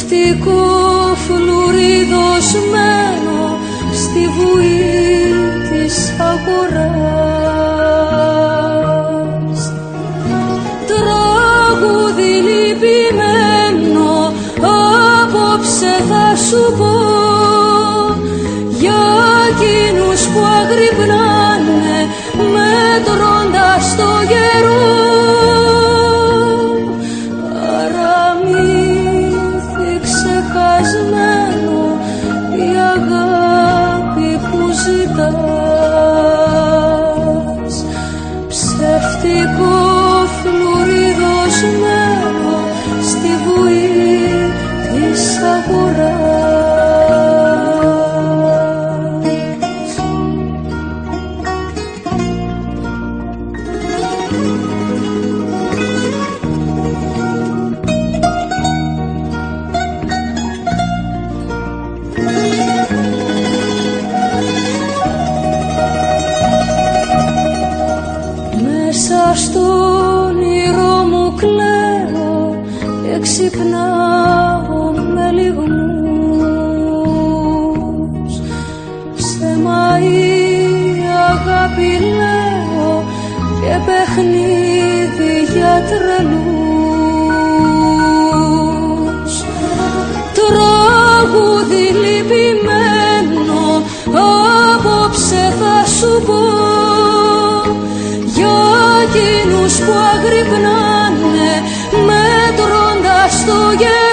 ψευτικό φλουρί δοσμένο στη βουή της αγοράς. Τραγούδι λυπημένο απόψε θα σου πω για εκείνους που αγρυπνάνε μετρώντας το καιρό. Παραμύθι ξεχασμένο η αγάπη που ζητάς, ψευτικό φλουρί δοσμένο στη βουή της αγοράς. Μέσα στον όνειρο μου κλαίω και ξυπνάω με λιγμούς. Ψέμα η αγάπη λέω και παιχνίδι για τρελούς. Τραγούδι λυπημένο απόψε θα σου πω για εκείνους που αγρυπνάνε μετρώντας το καιρό.